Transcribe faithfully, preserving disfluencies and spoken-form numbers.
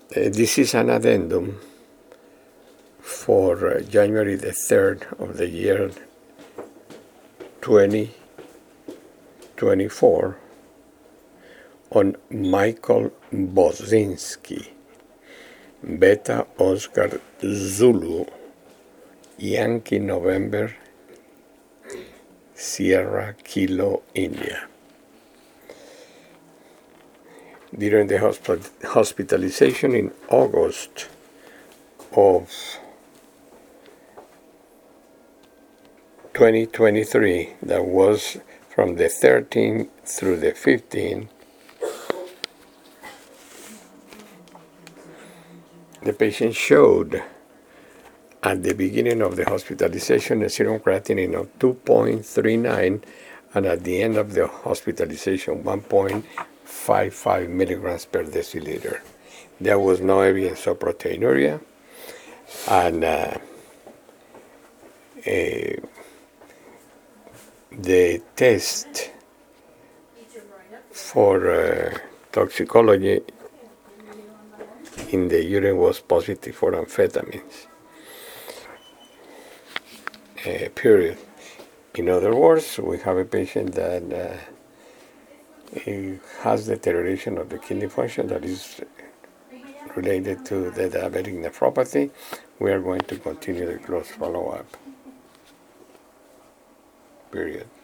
Uh, this is an addendum for uh, January the third of the year twenty twenty-four on Michael Bozinski, Beta Oscar Zulu, Yankee November, Sierra Kilo, India. During the hosp hospitalization in August of twenty twenty-three, that was from the thirteenth through the fifteenth, the patient showed at the beginning of the hospitalization a serum creatinine of two point three nine, and at the end of the hospitalization one point five five milligrams per deciliter. There was no evidence of proteinuria, and uh, uh, the test for uh, toxicology in the urine was positive for amphetamines. Uh, period. In other words, we have a patient that uh, has deterioration of the kidney function that is related to the diabetic nephropathy. We are going to continue the close follow-up. Period.